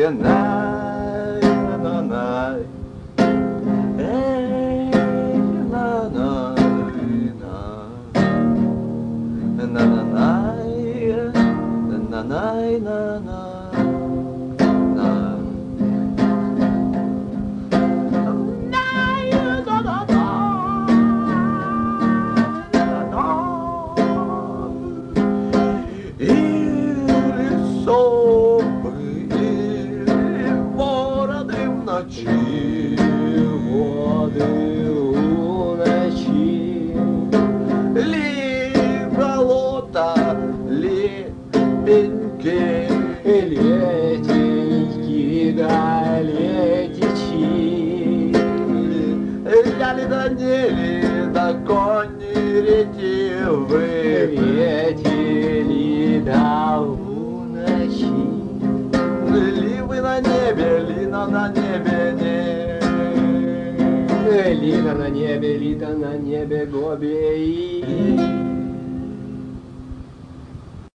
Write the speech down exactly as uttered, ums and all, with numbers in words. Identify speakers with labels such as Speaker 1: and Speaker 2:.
Speaker 1: най, на, най. Эй, на, на, на, на, на, най, на, най, на, на. Ночи, воды у ночи, ли болото, ли пеньки, летеньки, да летичи, ляли да нели, да кони ретивы, летели да у ночи. Ливы на небе, лина на небе, не.
Speaker 2: Лина на небе, лита на небе, гобей.